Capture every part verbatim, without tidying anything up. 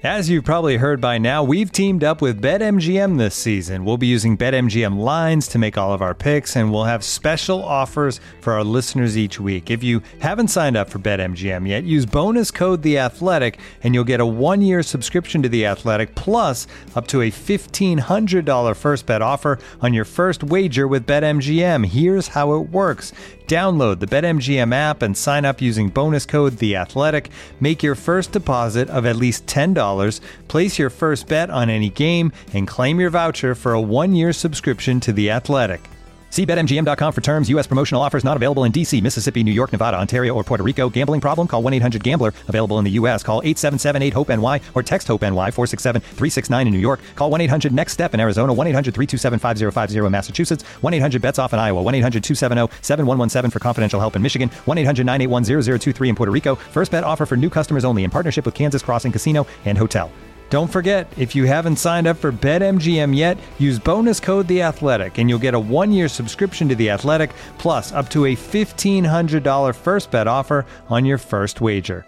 As you've probably heard by now, we've teamed up with BetMGM this season. We'll be using BetMGM lines to make all of our picks, and we'll have special offers for our listeners each week. If you haven't signed up for BetMGM yet, use bonus code The Athletic, and you'll get a one-year subscription to The Athletic, plus up to a fifteen hundred dollars first bet offer on your first wager with BetMGM. Here's how it works. Download the BetMGM app and sign up using bonus code The Athletic. Make your first deposit of at least ten dollars, place your first bet on any game, and claim your voucher for a one-year subscription to The Athletic. See Bet M G M dot com for terms. U S promotional offers not available in D C, Mississippi, New York, Nevada, Ontario, or Puerto Rico. Gambling problem? Call one eight hundred gambler. Available in the U S. Call eight seven seven eight hope N Y or text HOPE-NY four six seven three six nine in New York. Call one eight hundred next step in Arizona. one eight hundred three two seven five zero five zero in Massachusetts. one eight hundred bets off in Iowa. one eight hundred two seven zero seven one one seven for confidential help in Michigan. one eight hundred nine eight one zero zero two three in Puerto Rico. First bet offer for new customers only in partnership with Kansas Crossing Casino and Hotel. Don't forget, if you haven't signed up for BetMGM yet, use bonus code The Athletic, and you'll get a one-year subscription to The Athletic, plus up to a fifteen hundred dollars first bet offer on your first wager.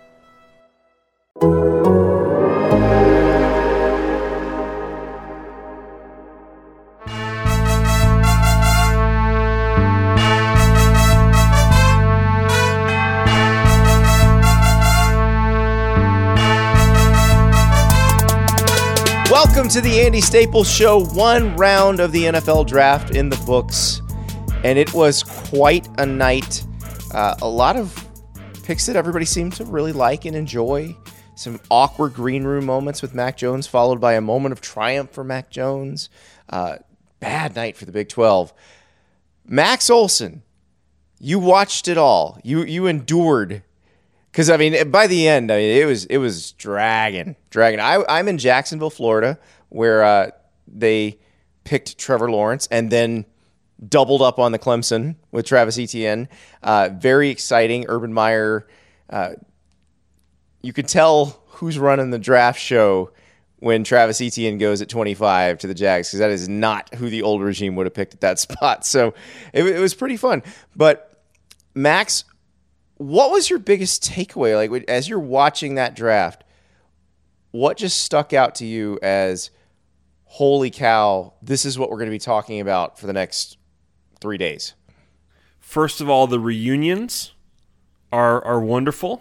Welcome to the Andy Staples Show. One round of the N F L draft in the books, and it was quite a night. Uh, a lot of picks that everybody seemed to really like and enjoy. Some awkward green room moments with Mac Jones, followed by a moment of triumph for Mac Jones. Uh, bad night for the Big twelve. Max Olson, you watched it all. You you endured. Because, I mean, by the end, I mean, it was it was dragging, dragging. I, I'm in Jacksonville, Florida, where uh, they picked Trevor Lawrence and then doubled up on the Clemson with Travis Etienne. Uh, very exciting. Urban Meyer, uh, you could tell who's running the draft show when Travis Etienne goes at twenty-five to the Jags, because that is not who the old regime would have picked at that spot. So it, it was pretty fun. But Max, what was your biggest takeaway? Like, as you're watching that draft, what just stuck out to you as, holy cow, this is what we're going to be talking about for the next three days? First of all, the reunions are are wonderful.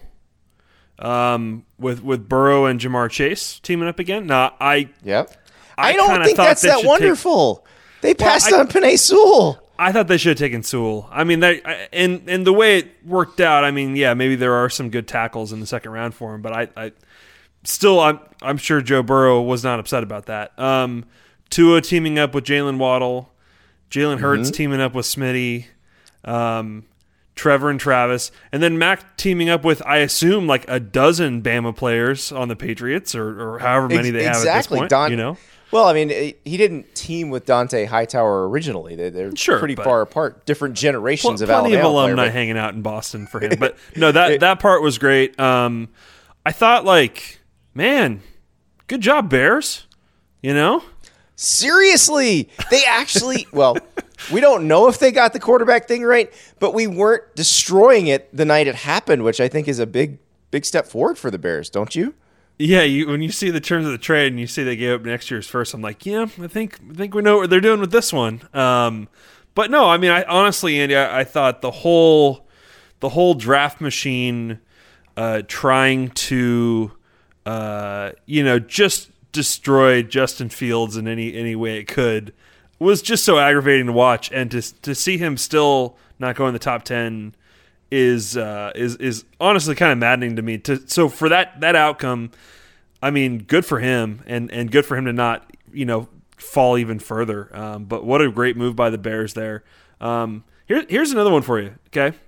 Um, with with Burrow and Jamar Chase teaming up again. Now, I yep. I, I don't think that's that wonderful. Take, they passed well, I, on Penei Sewell. I thought they should have taken Sewell. I mean, they, and and the way it worked out, I mean, yeah, maybe there are some good tackles in the second round for him, but I, I still, I'm I'm sure Joe Burrow was not upset about that. Um, Tua teaming up with Jalen Waddle, Jalen Hurts mm-hmm. teaming up with Smitty, um, Trevor and Travis, and then Mac teaming up with, I assume, like a dozen Bama players on the Patriots, or, or however many they have exactly. at this point. Don- you know. Well, I mean, he didn't team with Dante Hightower originally. They're sure, pretty far apart, different generations pl- of Alabama. Plenty of alumni player, but... hanging out in Boston for him. But no, that that part was great. Um, I thought, like, man, good job, Bears. You know? Seriously. They actually, well, we don't know if they got the quarterback thing right, but we weren't destroying it the night it happened, which I think is a big, big step forward for the Bears, don't you? Yeah, you, when you see the terms of the trade and you see they gave up next year's first, I'm like, yeah, I think I think we know what they're doing with this one. Um, but no, I mean, I honestly, Andy, I, I thought the whole the whole draft machine uh, trying to, uh, you know, just destroy Justin Fields in any any way it could was just so aggravating to watch, and to to see him still not go in the top ten is uh, is is honestly kind of maddening to me. To so for that that outcome, I mean, good for him, and and good for him to not, you know, fall even further. Um, but what a great move by the Bears there. Um, here here's another one for you. Okay,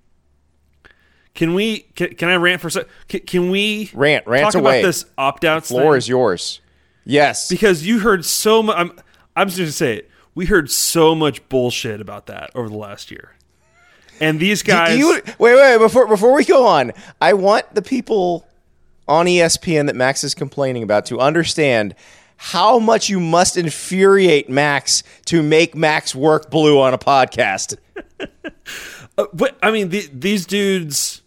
can we can, can I rant for a second? Can, can we rant rant talk away. about this opt out? The floor thing? is yours. Yes, because you heard so much. I'm I'm just gonna say it. We heard so much bullshit about that over the last year. And these guys... You, wait, wait, before before we go on, I want the people on E S P N that Max is complaining about to understand how much you must infuriate Max to make Max work blue on a podcast. uh, but, I mean, the, these dudes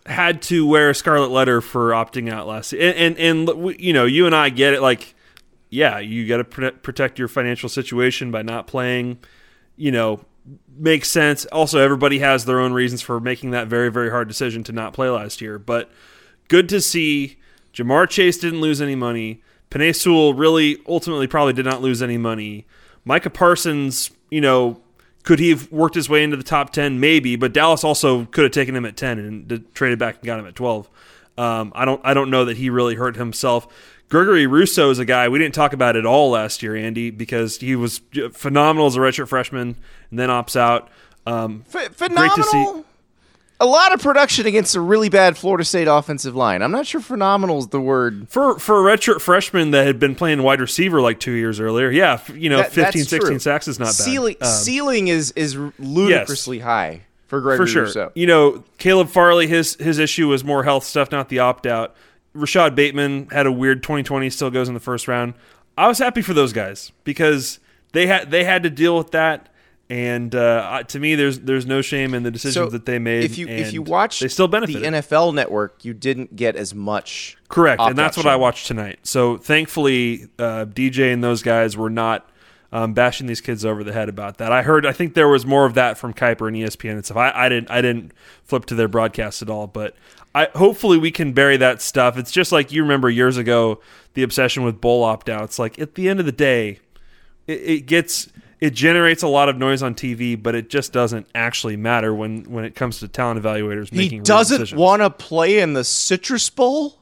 had to wear a scarlet letter for opting out last year. And, and, and you know, you and I get it. Like, yeah, you got to pr- protect your financial situation by not playing, you know, makes sense. Also, everybody has their own reasons for making that very, very hard decision to not play last year. But good to see Jamar Chase didn't lose any money. Penei Sewell really ultimately probably did not lose any money. Micah Parsons, you know, could he have worked his way into the top ten? Maybe, but Dallas also could have taken him at ten and traded back and got him at twelve. Um, I don't I don't know that he really hurt himself. Gregory Rousseau is a guy we didn't talk about at all last year, Andy, because he was phenomenal as a redshirt freshman and then opts out. Um, Ph- phenomenal. Great to see. A lot of production against a really bad Florida State offensive line. I'm not sure phenomenal is the word. For for a redshirt freshman that had been playing wide receiver like two years earlier, yeah, you know, that, fifteen, sixteen true. Sacks is not ceiling, bad. Um, ceiling is is ludicrously yes, high for Gregory For sure. Rousseau. You know, Caleb Farley, his his issue was more health stuff, not the opt-out. Rashad Bateman had a weird twenty twenty, still goes in the first round. I was happy for those guys because they had they had to deal with that. And uh, to me, there's there's no shame in the decisions so that they made. If you if you watch they still benefited. The N F L Network, you didn't get as much. Correct, and that's what I watched tonight. So thankfully, uh, D J and those guys were not um, bashing these kids over the head about that. I heard, I think there was more of that from Kuiper and E S P N and stuff. I, I didn't I didn't flip to their broadcast at all, but I hopefully we can bury that stuff. It's just like you remember years ago the obsession with bowl opt outs. Like at the end of the day, it, it gets. It generates a lot of noise on T V, but it just doesn't actually matter when, when it comes to talent evaluators making He doesn't want to play in the Citrus Bowl?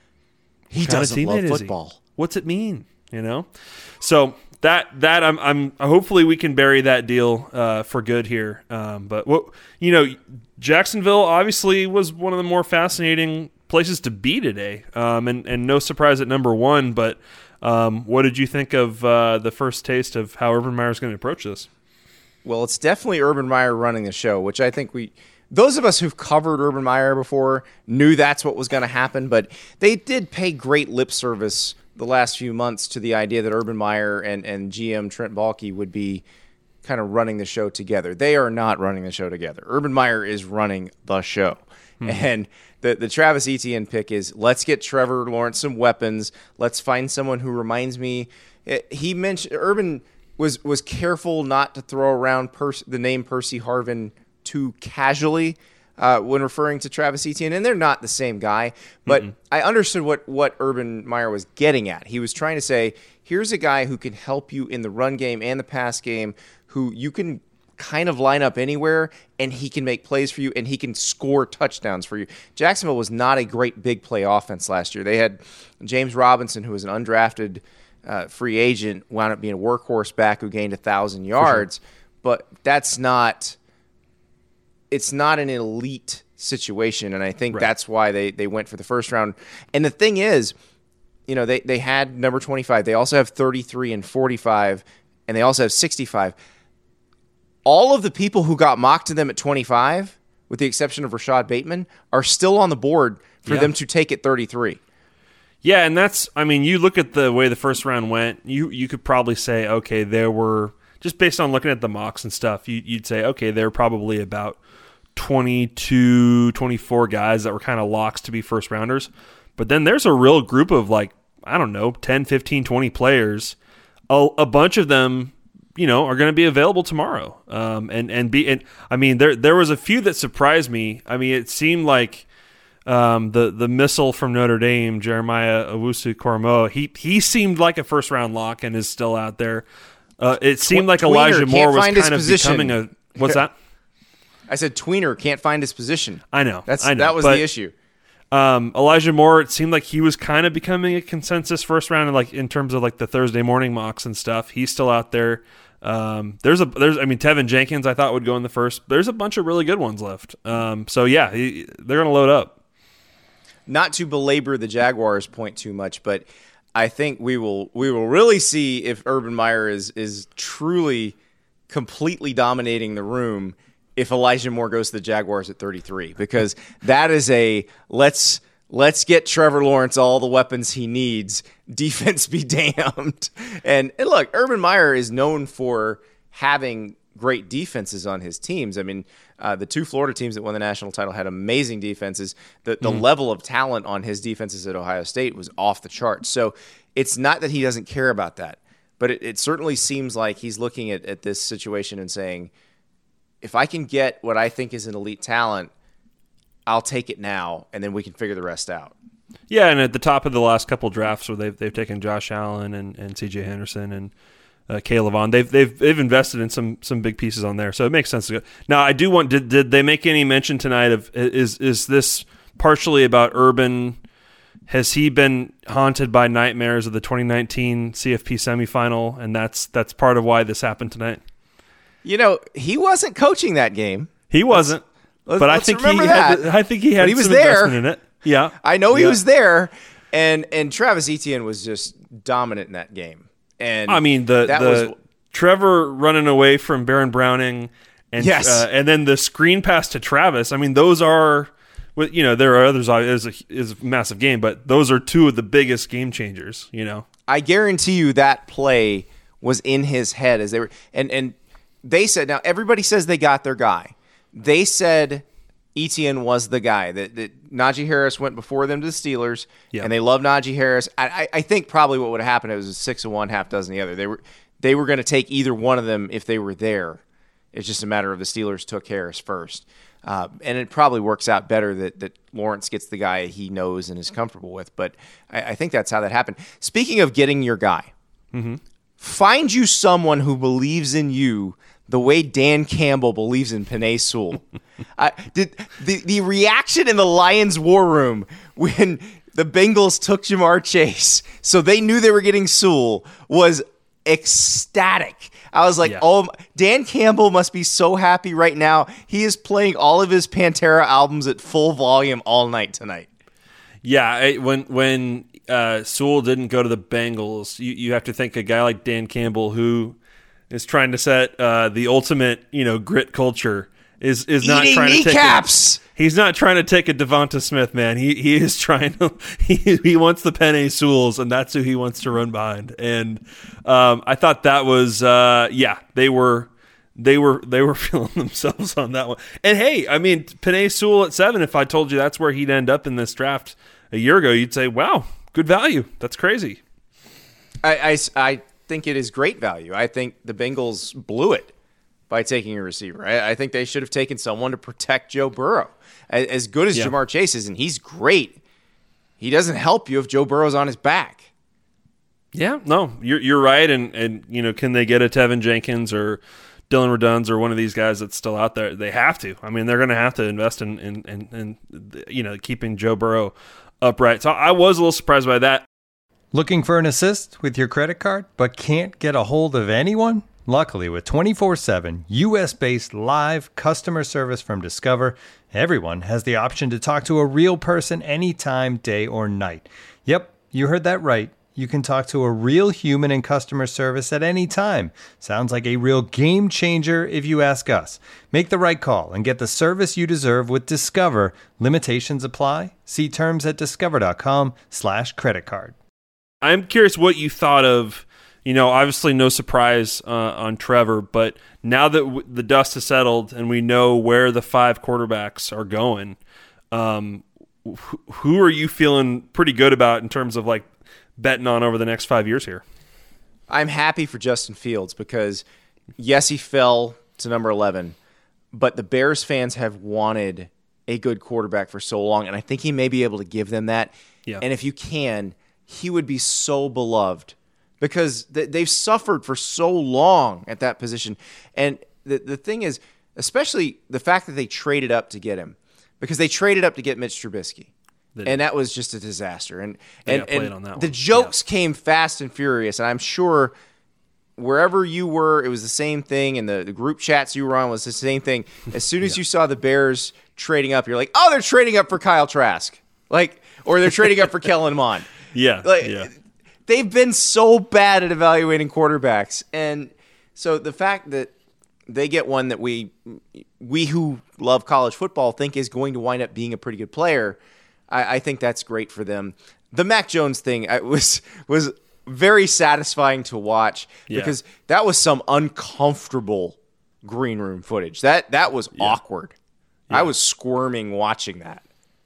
He doesn't love football. What's it mean? You know? So that that I'm I'm hopefully we can bury that deal uh, for good here. Um, but what you know, Jacksonville obviously was one of the more fascinating places to be today. Um, and, and no surprise at number one, but Um, what did you think of uh, the first taste of how Urban Meyer is going to approach this? Well, it's definitely Urban Meyer running the show, which I think we, those of us who've covered Urban Meyer before knew that's what was going to happen, but they did pay great lip service the last few months to the idea that Urban Meyer and, and G M Trent Baalke would be kind of running the show together. They are not running the show together. Urban Meyer is running the show. Hmm. And the, the Travis Etienne pick is, let's get Trevor Lawrence some weapons. Let's find someone who reminds me. He mentioned Urban was was careful not to throw around Percy, the name Percy Harvin too casually uh, when referring to Travis Etienne. And they're not the same guy. But mm-hmm. I understood what, what Urban Meyer was getting at. He was trying to say, here's a guy who can help you in the run game and the pass game, who you can kind of line up anywhere, and he can make plays for you, and he can score touchdowns for you. Jacksonville was not a great big play offense last year. They had James Robinson, who was an undrafted uh, free agent, wound up being a workhorse back who gained one thousand yards, sure. But that's not – it's not an elite situation, and I think right. that's why they, they went for the first round. And the thing is, you know, they, they had number twenty-five. They also have thirty-three and forty-five, and they also have sixty-five. All of the people who got mocked to them at twenty-five, with the exception of Rashad Bateman, are still on the board for yeah. them to take at thirty-three. Yeah, and that's, I mean, you look at the way the first round went, you you could probably say, okay, there were, just based on looking at the mocks and stuff, you, you'd say, okay, there were probably about twenty-two, twenty-four guys that were kind of locks to be first rounders. But then there's a real group of like, I don't know, ten, fifteen, twenty players. A, a bunch of them, you know, are going to be available tomorrow. Um, and, and be, and I mean, there, there was a few that surprised me. I mean, it seemed like, um, the, the missile from Notre Dame, Jeremiah Owusu-Koramoah, he, he seemed like a first round lock and is still out there. Uh, it seemed like Elijah Moore was kind of position. becoming a, what's that? I said Tweener can't find his position. I know. That's, I know, that was but, the issue. Um, Elijah Moore, it seemed like he was kind of becoming a consensus first round, like in terms of like the Thursday morning mocks and stuff. He's still out there. Um, there's a there's I mean Tevin Jenkins I thought would go in the first. There's a bunch of really good ones left. Um, so yeah, he, they're going to load up. Not to belabor the Jaguars point too much, but I think we will we will really see if Urban Meyer is is truly completely dominating the room if Elijah Moore goes to the Jaguars at thirty-three, because that is a let's let's get Trevor Lawrence all the weapons he needs, defense be damned. And, and look, Urban Meyer is known for having great defenses on his teams. I mean, uh, the two Florida teams that won the national title had amazing defenses. The the mm. level of talent on his defenses at Ohio State was off the charts. So it's not that he doesn't care about that, but it, it certainly seems like he's looking at, at this situation and saying, if I can get what I think is an elite talent, I'll take it now, and then we can figure the rest out. Yeah, and at the top of the last couple drafts where they've they've taken Josh Allen and, and C J Henderson and uh, Caleb Vaughn, they've they've they've invested in some some big pieces on there, so it makes sense to go. Now, I do want did did they make any mention tonight of is is this partially about Urban? Has he been haunted by nightmares of the twenty nineteen C F P semifinal, and that's that's part of why this happened tonight? You know, he wasn't coaching that game. He wasn't, let's, but let's I think he that. had. I think he had but he was some there. investment in it. Yeah, I know he yeah. was there, and and Travis Etienne was just dominant in that game. And I mean the that the was, Trevor running away from Baron Browning, and yes. uh, and then the screen pass to Travis. I mean, those are, you know, there are others. Is a is a massive game, but those are two of the biggest game changers. You know, I guarantee you that play was in his head as they were, and and they said, now everybody says they got their guy. They said Etienne was the guy, that, that Najee Harris went before them to the Steelers, yeah. and they love Najee Harris. I, I, I think probably what would have happened, it was a six of one, half dozen the other. They were they were going to take either one of them if they were there. It's just a matter of the Steelers took Harris first. Uh, and it probably works out better that, that Lawrence gets the guy he knows and is comfortable with. But I, I think that's how that happened. Speaking of getting your guy, mm-hmm. find you someone who believes in you the way Dan Campbell believes in Penei Sewell. uh, did the, the reaction in the Lions war room when the Bengals took Jamar Chase, so they knew they were getting Sewell, was ecstatic. I was like, yeah. oh, Dan Campbell must be so happy right now. He is playing all of his Pantera albums at full volume all night tonight. Yeah, I, when when uh, Sewell didn't go to the Bengals, you, you have to think a guy like Dan Campbell, who is trying to set uh, the ultimate, you know, grit culture, is is not Eating trying kneecaps. to take a, he's not trying to take a Devonta Smith, man. He he is trying to he he wants the Penei Sewells, and that's who he wants to run behind. And um, I thought that was uh, yeah, they were they were they were feeling themselves on that one. And hey, I mean, Penei Sewell at seven, if I told you that's where he'd end up in this draft a year ago, you'd say, wow, good value. That's crazy. I, I, I think it is great value. I think the Bengals blew it by taking a receiver. I, I think they should have taken someone to protect Joe Burrow. As, as good as yeah. Jamar Chase is, and he's great, he doesn't help you if Joe Burrow's on his back. Yeah, no, you're you're right. And, and you know, can they get a Tevin Jenkins or Dylan Redunds or one of these guys that's still out there? They have to. I mean, they're going to have to invest in, in, in, in, you know, keeping Joe Burrow upright. So I was a little surprised by that. Looking for an assist with your credit card, but can't get a hold of anyone? Luckily, with twenty-four seven U S-based live customer service from Discover, everyone has the option to talk to a real person anytime, day or night. Yep, you heard that right. You can talk to a real human in customer service at any time. Sounds like a real game changer if you ask us. Make the right call and get the service you deserve with Discover. Limitations apply. See terms at discover.com slash credit card. I'm curious what you thought of, you know, obviously no surprise uh, on Trevor, but now that w- the dust has settled and we know where the five quarterbacks are going, um, wh- who are you feeling pretty good about in terms of like betting on over the next five years here? I'm happy for Justin Fields because, yes, he fell to number eleven, but the Bears fans have wanted a good quarterback for so long, and I think he may be able to give them that. Yeah. And if you can, he would be so beloved because th- they've suffered for so long at that position. And the the thing is, especially the fact that they traded up to get him, because they traded up to get Mitch Trubisky. And that was just a disaster. And and, and on that the one. jokes yeah. came fast and furious. And I'm sure wherever you were, it was the same thing. And the, the group chats you were on was the same thing. As soon as yeah. you saw the Bears trading up, you're like, oh, they're trading up for Kyle Trask. Like, or they're trading up for Kellen Mond. Yeah, like, yeah. They've been so bad at evaluating quarterbacks. And so the fact that they get one that we we who love college football think is going to wind up being a pretty good player, I, I think that's great for them. The Mac Jones thing I, was was very satisfying to watch yeah. because that was some uncomfortable green room footage. That that was Yeah. awkward. Yeah. I was squirming watching that.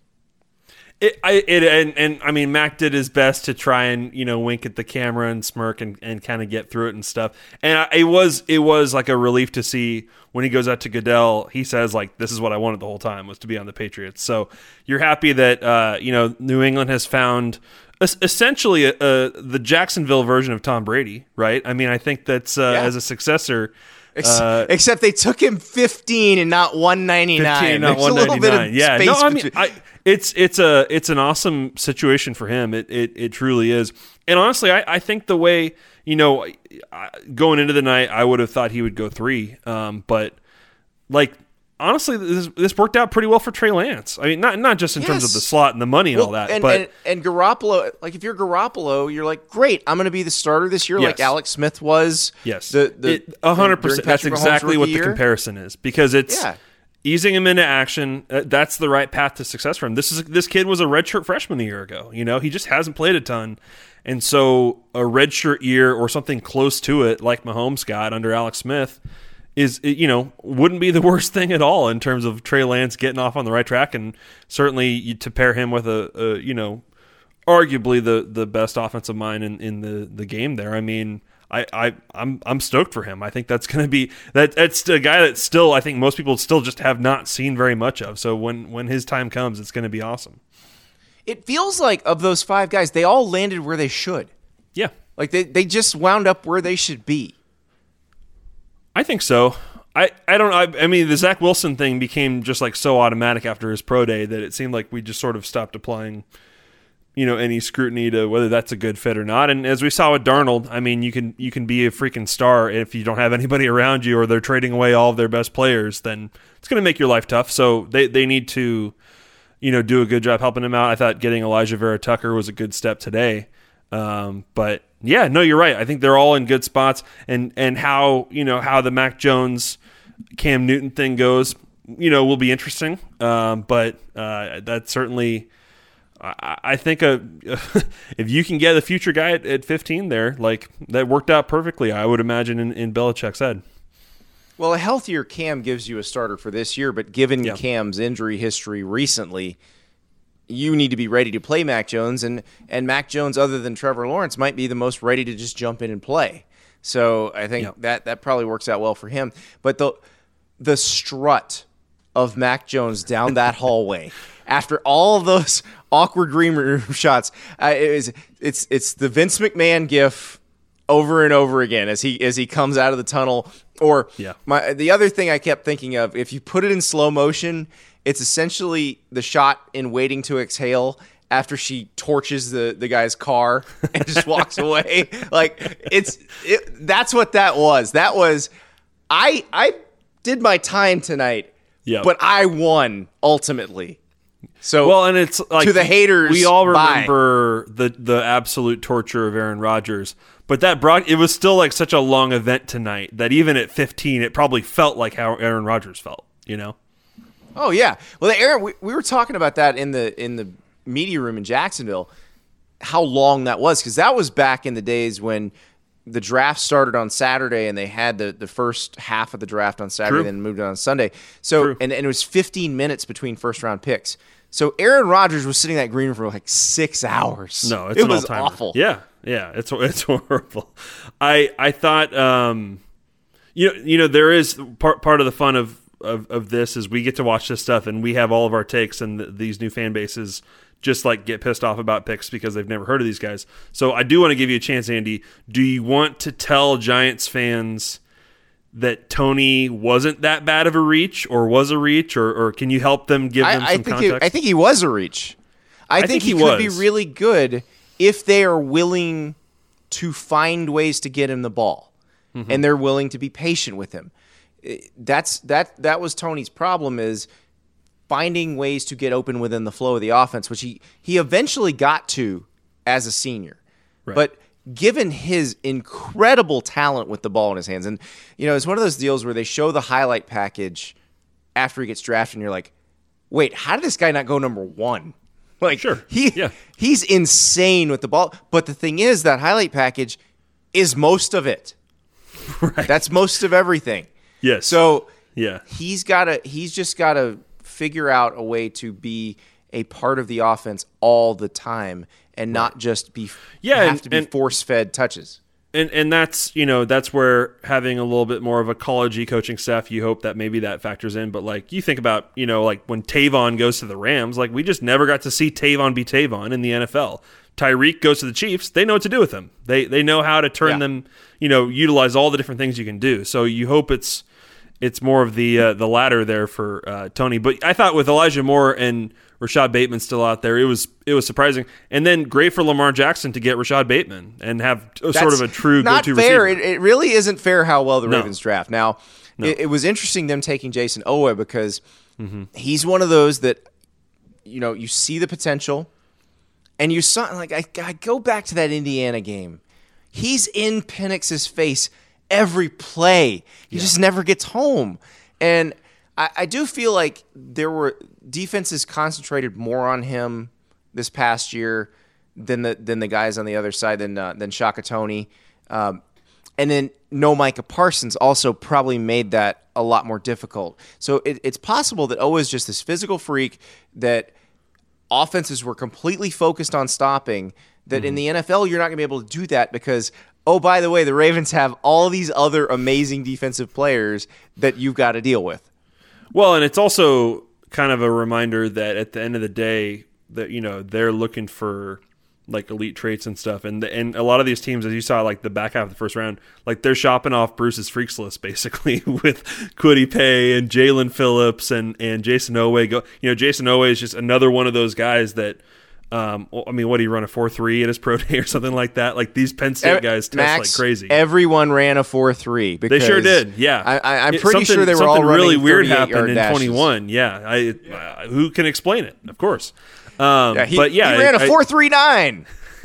It, I, it, and, and I mean, Mac did his best to try and, you know, wink at the camera and smirk and, and kind of get through it and stuff. And I, it was, it was like a relief to see when he goes out to Goodell, he says like, this is what I wanted the whole time, was to be on the Patriots. So you're happy that, uh, you know, New England has found es- essentially a, a, the Jacksonville version of Tom Brady, right? I mean, I think that's, uh, Yeah. as a successor, Ex- uh, Except they took him fifteen and not one ninety-nine. fifteen, not There's a little bit of yeah, space no, I mean, between- I, it's it's a it's an awesome situation for him. It it, it truly is. And honestly, I, I think the way, you know, I- going into the night, I would have thought he would go three. Um, but like honestly, this this worked out pretty well for Trey Lance. I mean, not not just in terms of Yes. the slot and the money and all Well, that, and, but and, and Garoppolo, like if you're Garoppolo, you're like, great, I'm going to be the starter this year, like Yes. Alex Smith was. yes, the the It- a hundred during percent. That's Patrick Mahomes' exactly what rookie the year. comparison is, because it's. Yeah. Easing him into action, uh, that's the right path to success for him. This is this kid was a redshirt freshman a year ago. You know, he just hasn't played a ton, and so a redshirt year or something close to it, like Mahomes got under Alex Smith, is you know wouldn't be the worst thing at all in terms of Trey Lance getting off on the right track, and certainly you, to pair him with a, a you know arguably the the best offensive mind in, in the the game there. I mean. I, I I'm I'm stoked for him. I think that's going to be that that's a guy that still I think most people still just have not seen very much of. So when when his time comes, it's going to be awesome. It feels like of those five guys, they all landed where they should. Yeah, Like they, they just wound up where they should be. I think so. I, I don't I, I mean the Zach Wilson thing became just like so automatic after his pro day that it seemed like we just sort of stopped applying, you know, any scrutiny to whether that's a good fit or not. And as we saw with Darnold, I mean, you can you can be a freaking star if you don't have anybody around you or they're trading away all of their best players, then it's going to make your life tough. So they, they need to, you know, do a good job helping him out. I thought getting Elijah Vera Tucker was a good step today. Um, but yeah, no, you're right. I think they're all in good spots, and, and how, you know, how the Mac Jones, Cam Newton thing goes, you know, will be interesting. Um, but, uh, that's certainly, I, I think a, if you can get a future guy at, at fifteen there, like that worked out perfectly, I would imagine in, in Belichick's head. Well, a healthier Cam gives you a starter for this year, but given Yeah. Cam's injury history recently, you need to be ready to play Mac Jones, and, and Mac Jones, other than Trevor Lawrence, might be the most ready to just jump in and play. So I think Yep. that, that probably works out well for him. But the the strut of Mac Jones down that hallway after all of those awkward green room shots, uh, it is it's it's the Vince McMahon gif over and over again as he as he comes out of the tunnel. Or Yeah. my the other thing I kept thinking of, if you put it in slow motion, it's essentially the shot in Waiting to Exhale after she torches the, the guy's car and just walks away. Like it's it, that's what that was. That was I I did my time tonight, Yep. but I won ultimately. So Well, and it's like to the haters, we all bye. remember the the absolute torture of Aaron Rodgers, but that brought it was still like such a long event tonight that even at fifteen, it probably felt like how Aaron Rodgers felt. You know? Oh yeah. Well, Aaron, we, we were talking about that in the in the media room in Jacksonville, how long that was, because that was back in the days when the draft started on Saturday and they had the, the first half of the draft on Saturday, True. then moved it on Sunday. So True. and, and it was fifteen minutes between first round picks. So Aaron Rodgers was sitting in that green room for like six hours. No, it's it an was all-timer. awful. Yeah, yeah, it's it's horrible. I I thought um, you know you know there is part part of the fun of, of of this is we get to watch this stuff and we have all of our takes, and th- these new fan bases just like get pissed off about picks because they've never heard of these guys. So I do want to give you a chance, Andy. Do you want to tell Giants fans that Tony wasn't that bad of a reach, or was a reach, or, or can you help them give them I, I some think context? He, I think he was a reach. I, I think, think he, he could be was. really good if they are willing to find ways to get him the ball, Mm-hmm. and they're willing to be patient with him. Eh, That's that. That was Tony's problem, is finding ways to get open within the flow of the offense, which he he eventually got to as a senior. Right. But given his incredible talent with the ball in his hands, and you know, it's one of those deals where they show the highlight package after he gets drafted, and you're like, wait, how did this guy not go number one? Like, Sure. he Yeah. he's insane with the ball. But the thing is, that highlight package is most of it. Right. That's most of everything. Yes. So yeah, he's got to he's just got to figure out a way to be a part of the offense all the time and not right. just be yeah, have and, to be force-fed touches. And and that's, you know, that's where having a little bit more of a college-y coaching staff, you hope that maybe that factors in. But, like, you think about, you know, like when Tavon goes to the Rams, like we just never got to see Tavon be Tavon in the N F L. Tyreek goes to the Chiefs, they know what to do with him. They they know how to turn yeah. them, you know, utilize all the different things you can do. So you hope it's it's more of the uh, the latter there for uh, Tony. But I thought with Elijah Moore and Rashad Bateman still out there, it was it was surprising. And then great for Lamar Jackson to get Rashad Bateman and have a, sort of a true not go-to fair. receiver. It, it really isn't fair how well the no. Ravens draft. Now, no. it, it was interesting them taking Jason Owe because mm-hmm. he's one of those that, you know, you see the potential, and you saw, like, I, I go back to that Indiana game. He's in Penix's face every play. He yeah. just never gets home. And I, I do feel like there were defenses concentrated more on him this past year than the than the guys on the other side, than uh, than Shaka Toney. Um, and then no Micah Parsons also probably made that a lot more difficult. So it, it's possible that O is just this physical freak that offenses were completely focused on stopping, that mm-hmm. in the N F L you're not going to be able to do that because, oh, by the way, the Ravens have all these other amazing defensive players that you've got to deal with. Well, and it's also kind of a reminder that at the end of the day that, you know, they're looking for like elite traits and stuff. And the, and a lot of these teams, as you saw, like the back half of the first round, like they're shopping off Bruce's freaks list basically with Kwity Paye and Jalen Phillips and, and Jason Owe. Go, you know, Jason Owe is just another one of those guys that, um, I mean, what do you run a four three at his pro day or something like that? Like these Penn State guys test Max, like crazy. Everyone ran a four three. They sure did. Yeah, I, I, I'm pretty sure they were all running really weird happened in dashes. twenty-one. Yeah, I, uh, who can explain it? Of course. Um, yeah, he, but yeah, he ran I, a four three nine.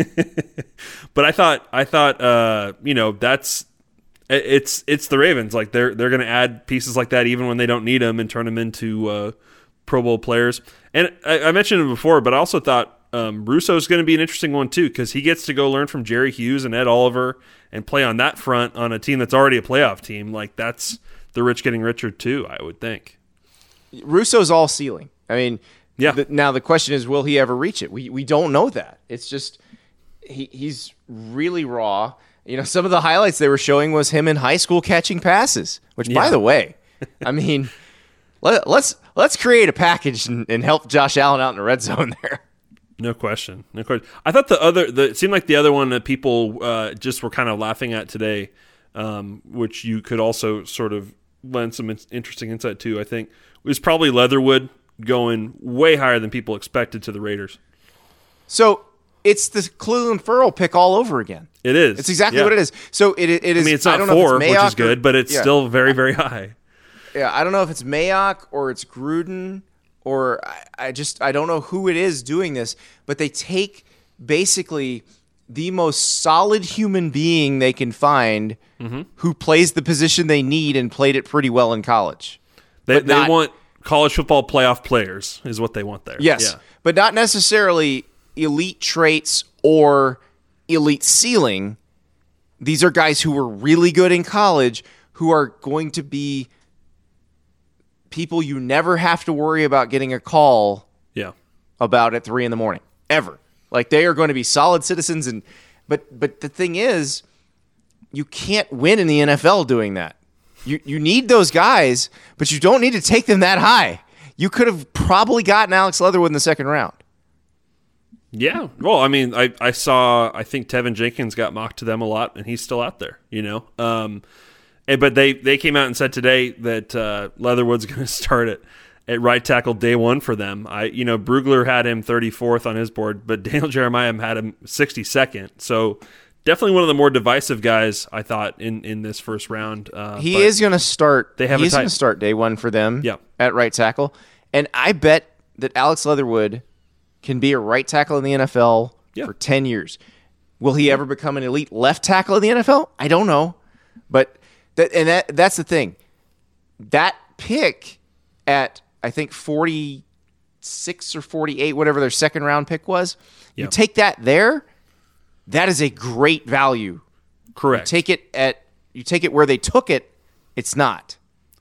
But I thought, I thought, uh, you know, that's it's it's the Ravens. Like they're they're going to add pieces like that even when they don't need them and turn them into uh, Pro Bowl players. And I, I mentioned it before, but I also thought um, Russo is going to be an interesting one too because he gets to go learn from Jerry Hughes and Ed Oliver and play on that front on a team that's already a playoff team. Like that's the rich getting richer too, I would think. Russo's all ceiling. I mean, yeah. The, now the question is, will he ever reach it? We we don't know that. It's just he he's really raw. You know, some of the highlights they were showing was him in high school catching passes. Which, yeah. by the way, I mean, let, let's let's create a package and, and help Josh Allen out in the red zone there. No question. No question. I thought the other, the, it seemed like the other one that people uh, just were kind of laughing at today, um, which you could also sort of lend some interesting insight to, I think, was probably Leatherwood going way higher than people expected to the Raiders. So it's the Cleveland Ferrell pick all over again. It is. It's exactly yeah. what it is. So it, it is. I mean, it's not I don't four, know if it's which Mayock is good, or, but it's yeah. still very, very high. Yeah, I don't know if it's Mayock or it's Gruden or I, I just I don't know who it is doing this, but they take basically the most solid human being they can find mm-hmm. who plays the position they need and played it pretty well in college. They, they not, want college football playoff players is what they want there. Yes, yeah. but not necessarily elite traits or elite ceiling. These are guys who were really good in college who are going to be people you never have to worry about getting a call yeah. about at three in the morning, ever. Like, they are going to be solid citizens. and But but the thing is, you can't win in the N F L doing that. You you need those guys, but you don't need to take them that high. You could have probably gotten Alex Leatherwood in the second round. Yeah. Well, I mean, I, I saw, I think Tevin Jenkins got mocked to them a lot, and he's still out there, you know. Um, and, but they, they came out and said today that uh, Leatherwood's going to start at, at right tackle day one for them. I, you know, Brugler had him thirty-fourth on his board, but Daniel Jeremiah had him sixty-second. So definitely one of the more divisive guys, I thought, in, in this first round. Uh, he is going to start. They have he's going to to start day one for them. Yeah. At right tackle, and I bet that Alex Leatherwood can be a right tackle in the N F L yeah. for ten years. Will he ever become an elite left tackle in the N F L? I don't know. But that and that that's the thing. That pick at, I think, forty-six or forty-eight, whatever their second round pick was, yeah. you take that there, that is a great value. Correct. You take it at you take it where they took it, it's not.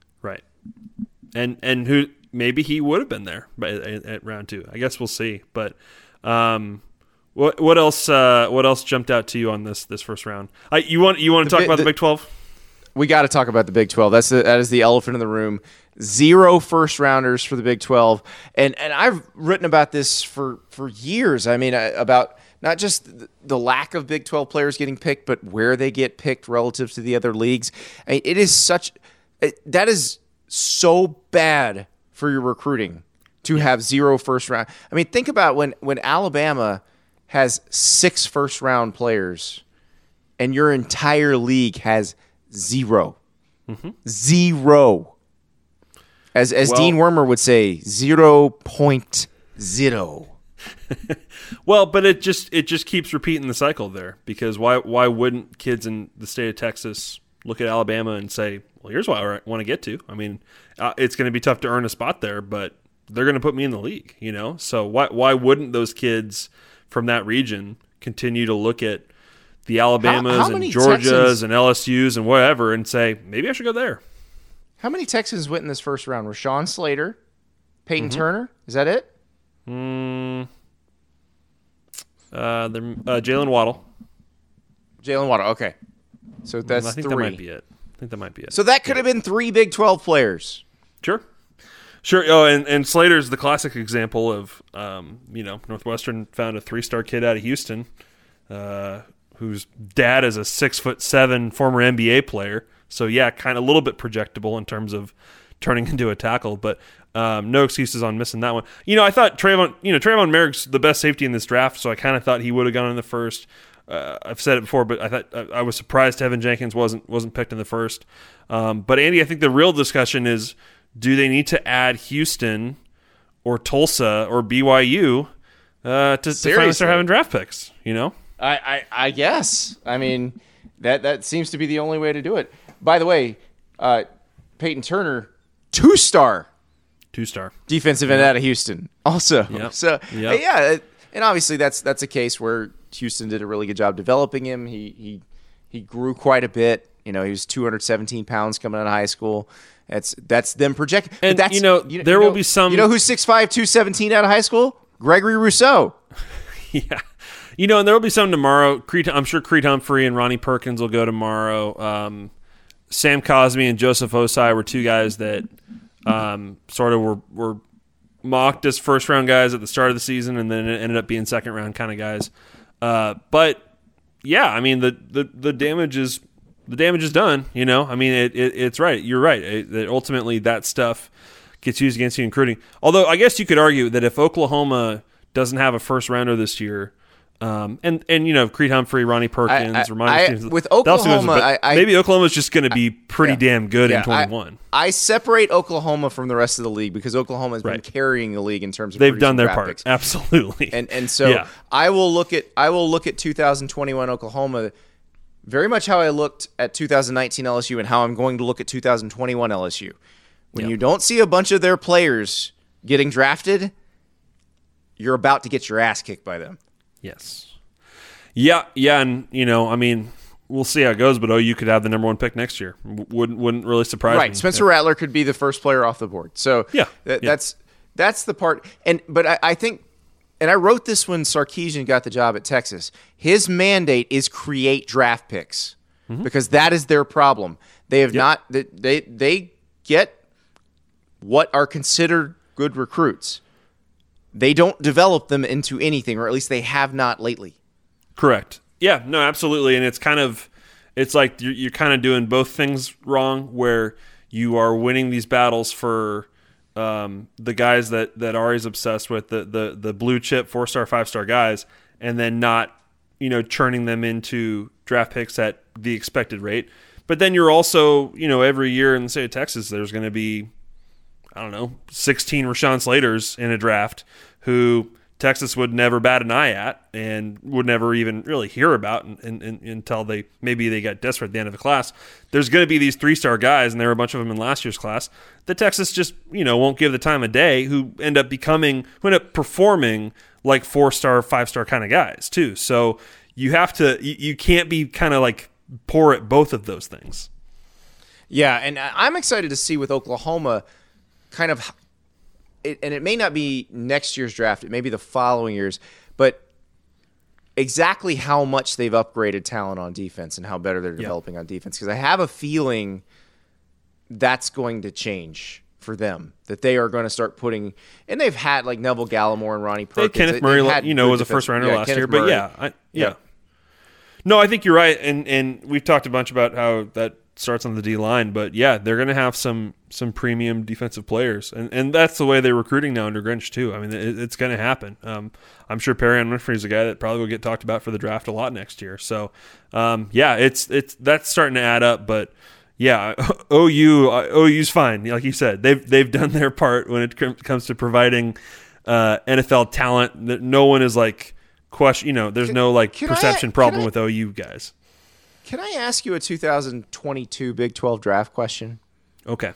and and who maybe he would have been there by, at, at round two. I guess we'll see. But um, what what else? Uh, what else jumped out to you on this this first round? I, you want you want to The talk bi- about the, the- Big twelve? We got to talk about the Big twelve. That's the, that is the elephant in the room. Zero first rounders for the Big twelve, and and I've written about this for for years. I mean, I, about not just the, the lack of Big twelve players getting picked, but where they get picked relative to the other leagues. I mean, it is such it, that is so bad for your recruiting to have zero first round. I mean, think about when when Alabama has six first round players, and your entire league has zero. Mm-hmm. Zero. As as Well- Dean Wormer would say, zero point zero. Well, but it just it just keeps repeating the cycle there, because why why wouldn't kids in the state of Texas look at Alabama and say, well, here's what I want to get to. I mean, uh, it's going to be tough to earn a spot there, but they're going to put me in the league, you know? So why why wouldn't those kids from that region continue to look at the Alabamas How- how many and Georgias Texans- and L S Us and whatever and say, maybe I should go there? How many Texans went in this first round? Rashawn Slater, Peyton Turner. Is that it? Mm, uh, the- uh, Jalen Waddle. Jalen Waddle. Okay. So that's I think three. that might be it. I think that might be it. So that could have been three Big twelve players. Sure. Sure. Oh, and, and Slater's the classic example of, um, you know, Northwestern found a three-star kid out of Houston uh, whose dad is a six foot seven former N B A player. So, yeah, kind of a little bit projectable in terms of turning into a tackle, but um, no excuses on missing that one. You know, I thought Trayvon, you know, Trayvon Merrick's the best safety in this draft, so I kind of thought he would have gone in the first. Uh, I've said it before, but I thought I, I was surprised Tevin Jenkins wasn't wasn't picked in the first. Um, but Andy, I think the real discussion is, do they need to add Houston or Tulsa or B Y U uh, to, to finally start having draft picks? You know, I, I, I guess. I mean, that that seems to be the only way to do it. By the way, uh, Peyton Turner, two-star two star. defensive end out of Houston, also. Yep. So Yep. yeah, and obviously that's that's a case where Houston did a really good job developing him. He he he grew quite a bit. You know, he was two hundred seventeen pounds coming out of high school. That's that's them projecting. And, that's, you know, there will be some- You know who's six five, two seventeen out of high school? Gregory Rousseau. Yeah. You know, and there will be some tomorrow. Creed, I'm sure Creed Humphrey and Ronnie Perkins will go tomorrow. Um, Sam Cosme and Joseph Osai were two guys that um, sort of were, were mocked as first-round guys at the start of the season, and then it ended up being second-round kind of guys. Uh, but, yeah, I mean, the, the, the damage is the damage is done, you know? I mean, it, it it's right. You're right. It, that ultimately, that stuff gets used against you in recruiting. Although, I guess you could argue that if Oklahoma doesn't have a first-rounder this year, Um, and, and, you know, Creed Humphrey, Ronnie Perkins, I- I- Ramondre I- Stevenson, with that also goes- Oklahoma, but I- I- maybe Oklahoma's just going to be pretty yeah. damn good Yeah, in twenty-one. I, I separate Oklahoma from the rest of the league because Oklahoma has been Right. carrying the league in terms of They've producing done their draft part. picks. Absolutely. And and so Yeah. I will look at I will look at two thousand twenty-one Oklahoma very much how I looked at two thousand nineteen L S U and how I'm going to look at two thousand twenty-one L S U. When Yep. you don't see a bunch of their players getting drafted, you're about to get your ass kicked by them. Yes. Yeah, yeah, and, you know, I mean, we'll see how it goes, but oh, you could have the number one pick next year. W- Wouldn't wouldn't really surprise me. Right, Spencer Rattler could be the first player off the board. So Yeah, th- yeah. that's that's the part. And but I, I think, and I wrote this when Sarkisian got the job at Texas. His mandate is create draft picks because that is their problem. They have not. They, they they get what are considered good recruits. They don't develop them into anything, or at least they have not lately. Correct. Yeah, no, absolutely. And it's kind of, it's like you're, you're kind of doing both things wrong, where you are winning these battles for um, the guys that, that Ari's obsessed with, the, the, the blue chip, four star, five star guys, and then not, you know, churning them into draft picks at the expected rate. But then you're also, you know, every year in the state of Texas, there's going to be, I don't know, sixteen Rashawn Slaters in a draft who Texas would never bat an eye at and would never even really hear about in, in, in, until they maybe they got desperate at the end of the class. There's going to be these three-star guys, and there were a bunch of them in last year's class, that Texas just, you know, won't give the time of day, who end up becoming, who end up performing like four-star, five-star kind of guys too. So you have to, you, you can't be kind of like poor at both of those things. Yeah, and I- I'm excited to see with Oklahoma kind of, it, and it may not be next year's draft, it may be the following years, but exactly how much they've upgraded talent on defense and how better they're developing yeah. on defense. Because I have a feeling that's going to change for them, that they are going to start putting, and they've had like Neville Gallimore and Ronnie Perkins. Kenneth Murray, you know, was a first rounder yeah, last Kenneth year, Murray. but yeah, I, yeah. yeah. No, I think you're right, and and we've talked a bunch about how that starts on the D line, but yeah, they're going to have some some premium defensive players, and and that's the way they're recruiting now under Grinch too. I mean, it, it's going to happen. Um, I'm sure Perrion Winfrey is a guy that probably will get talked about for the draft a lot next year. So, um, yeah, it's it's that's starting to add up, but. Yeah, O U O U's fine. Like you said, they've they've done their part when it comes to providing uh, N F L talent. No one is like question. You know, there's can, no like perception I, problem I, with O U guys. Can I ask you a two thousand twenty-two Big twelve draft question? Okay.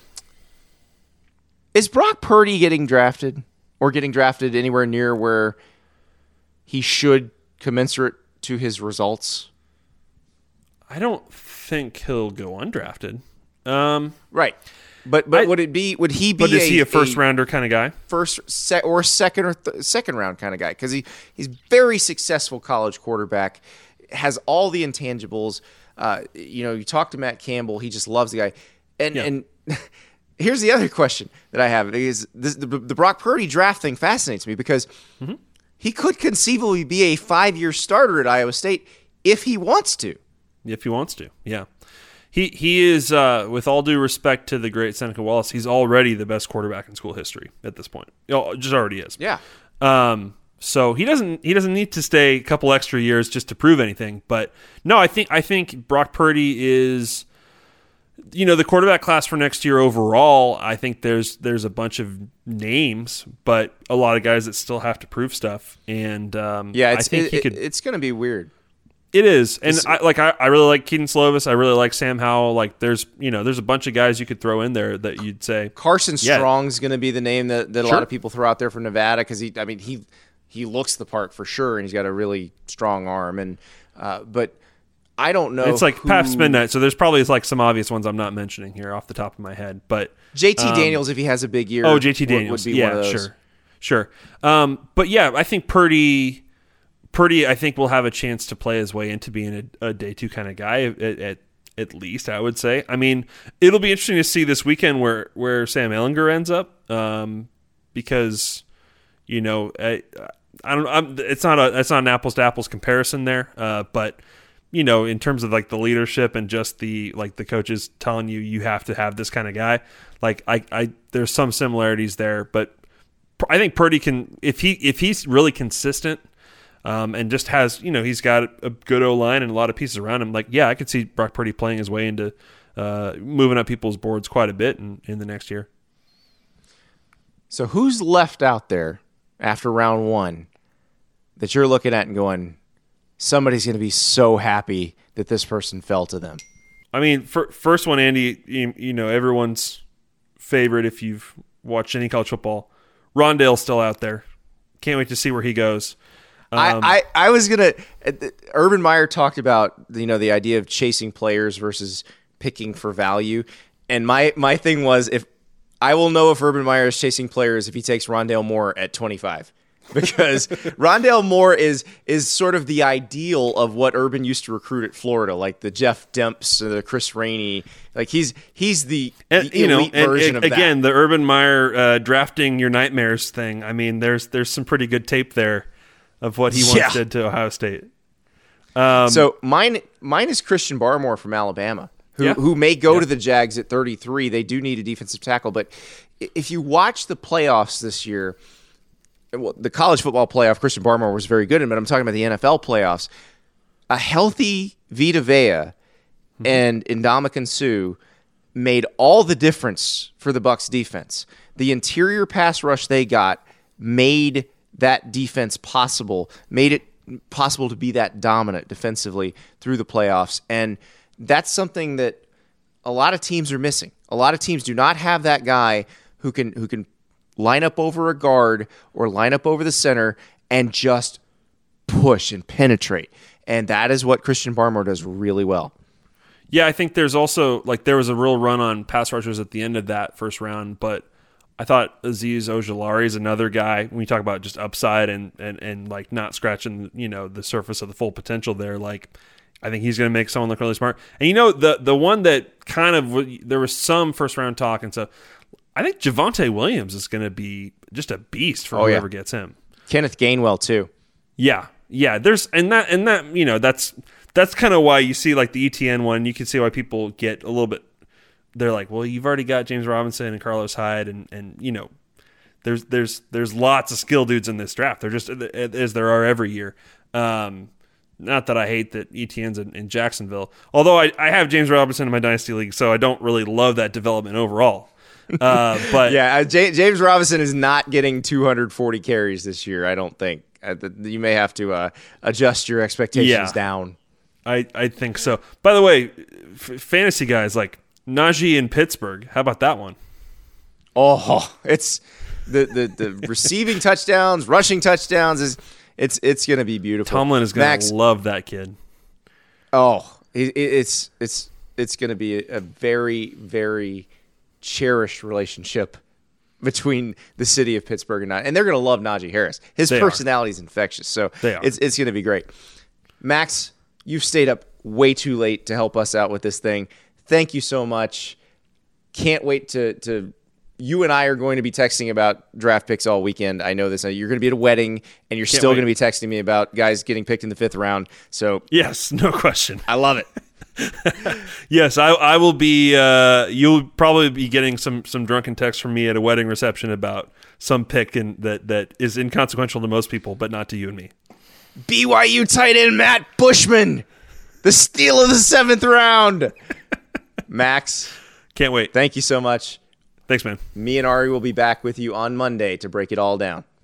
Is Brock Purdy getting drafted or getting drafted anywhere near where he should commensurate to his results? I don't think he'll go undrafted. Um, right. But but I, would it be would he be But is a, he a first a rounder kind of guy? First se- or second or th- second round kind of guy, cuz he he's very successful college quarterback, has all the intangibles. Uh, you know, you talk to Matt Campbell, he just loves the guy. And yeah. and here's the other question that I have is this, the the Brock Purdy draft thing fascinates me because mm-hmm. he could conceivably be a five-year starter at Iowa State if he wants to. If he wants to, yeah. He he is, uh, with all due respect to the great Seneca Wallace, he's already the best quarterback in school history at this point. Oh, just already is. Yeah. Um. So he doesn't he doesn't need to stay a couple extra years just to prove anything. But no, I think I think Brock Purdy is, you know, the quarterback class for next year overall. I think there's there's a bunch of names, but a lot of guys that still have to prove stuff. And um, yeah, it's, I think it, he could. It's going to be weird. It is, and I, like I, I really like Keaton Slovis. I really like Sam Howell. Like there's, you know, there's a bunch of guys you could throw in there that you'd say Carson yeah. Strong's going to be the name that, that a sure. lot of people throw out there for Nevada because he, I mean, he he looks the part for sure, and he's got a really strong arm. And uh, but I don't know. It's like who... Pap Midnight, so there's probably like some obvious ones I'm not mentioning here off the top of my head. But J T um, Daniels, if he has a big year, oh J T Daniels, would be yeah, one of those. sure, sure. Um, but yeah, I think Purdy. Purdy, I think, will have a chance to play his way into being a, a day two kind of guy, at, at at least, I would say. I mean, it'll be interesting to see this weekend where, where Sam Ehlinger ends up, um, because, you know, I, I don't. I'm, it's not a it's not an apples to apples comparison there, uh, but you know, in terms of like the leadership and just the like the coaches telling you you have to have this kind of guy, like I, I there's some similarities there, but I think Purdy can if he if he's really consistent. Um, and just has, you know, he's got a good O-line and a lot of pieces around him. Like, yeah, I could see Brock Purdy playing his way into uh, moving up people's boards quite a bit in, in the next year. So who's left out there after round one that you're looking at and going, somebody's going to be so happy that this person fell to them? I mean, for, first one, Andy, you, you know, everyone's favorite if you've watched any college football. Rondale's still out there. Can't wait to see where he goes. Um, I, I, I was gonna. Urban Meyer talked about you know the idea of chasing players versus picking for value, and my my thing was if I will know if Urban Meyer is chasing players if he takes Rondale Moore at twenty-five, because Rondale Moore is is sort of the ideal of what Urban used to recruit at Florida, like the Jeff Demps, the Chris Rainey. Like he's he's the, and, the you elite know, version and, of again, that. the Urban Meyer uh, drafting your nightmares thing. I mean, there's there's some pretty good tape there of what he once yeah. did to Ohio State. Um, so mine mine is Christian Barmore from Alabama, who yeah. who may go yeah. to the Jags at thirty-three. They do need a defensive tackle, but if you watch the playoffs this year, well, the college football playoff, Christian Barmore was very good in, but I'm talking about the N F L playoffs. A healthy Vita Vea mm-hmm. and Ndamukong Suh made all the difference for the Bucs defense. The interior pass rush they got made that defense possible, made it possible to be that dominant defensively through the playoffs. And that's something that a lot of teams are missing. A lot of teams do not have that guy who can who can line up over a guard or line up over the center and just push and penetrate. And that is what Christian Barmore does really well. Yeah, I think there's also, like, there was a real run on pass rushers at the end of that first round, but I thought Azeez Ojulari is another guy when you talk about just upside and, and, and like not scratching, you know, the surface of the full potential there. Like, I think he's going to make someone look really smart. And, you know, the the one that kind of, there was some first round talk and so I think Javonte Williams is going to be just a beast for oh, whoever yeah. gets him. Kenneth Gainwell too. Yeah. Yeah. There's, and that, and that, you know, that's, that's kind of why you see like the E T N one, you can see why people get a little bit, they're like, well, you've already got James Robinson and Carlos Hyde, and, and you know, there's there's there's lots of skill dudes in this draft. They're just as there are every year. Um, not that I hate that E T N's in, in Jacksonville, although I, I have James Robinson in my dynasty league, so I don't really love that development overall. Uh, but yeah, J- James Robinson is not getting two hundred forty carries this year. I don't think uh, you may have to uh, adjust your expectations yeah, down. I I think so. By the way, f- fantasy guys like. Najee in Pittsburgh. How about that one? Oh, it's the the, the receiving touchdowns, rushing touchdowns is it's it's going to be beautiful. Tomlin is going to love that kid. Oh, it, it's it's it's going to be a, a very very cherished relationship between the city of Pittsburgh and and they're going to love Najee Harris. His they personality are. is infectious, so it's it's going to be great. Max, you've stayed up way too late to help us out with this thing. Thank you so much. Can't wait to to. You and I are going to be texting about draft picks all weekend. I know this. You're going to be at a wedding, and you're Can't still wait. going to be texting me about guys getting picked in the fifth round. So yes, no question. I love it. yes, I I will be. Uh, you'll probably be getting some some drunken texts from me at a wedding reception about some pick in, that that is inconsequential to most people, but not to you and me. B Y U tight end Matt Bushman, the steal of the seventh round. Max, can't wait. Thank you so much. Thanks, man. Me and Ari will be back with you on Monday to break it all down.